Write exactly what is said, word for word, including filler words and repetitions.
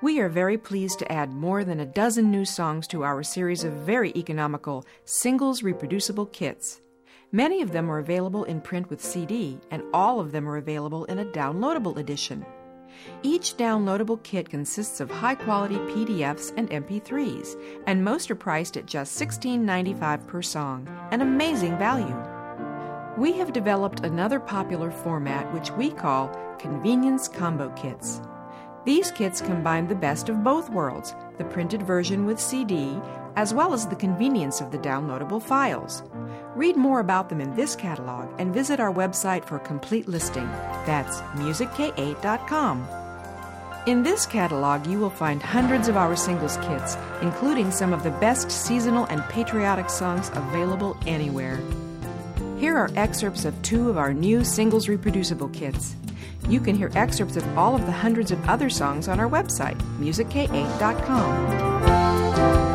We are very pleased to add more than a dozen new songs to our series of very economical singles reproducible kits. Many of them are available in print with C D, and all of them are available in a downloadable edition. Each downloadable kit consists of high-quality P D Fs and M P threes, and most are priced at just sixteen ninety-five per song, an amazing value. We have developed another popular format which we call Convenience Combo Kits. These kits combine the best of both worlds, the printed version with C D, as well as the convenience of the downloadable files. Read more about them in this catalog and visit our website for a complete listing. That's music k eight dot com. In this catalog, you will find hundreds of our singles kits, including some of the best seasonal and patriotic songs available anywhere. Here are excerpts of two of our new singles reproducible kits. You can hear excerpts of all of the hundreds of other songs on our website, music k eight dot com.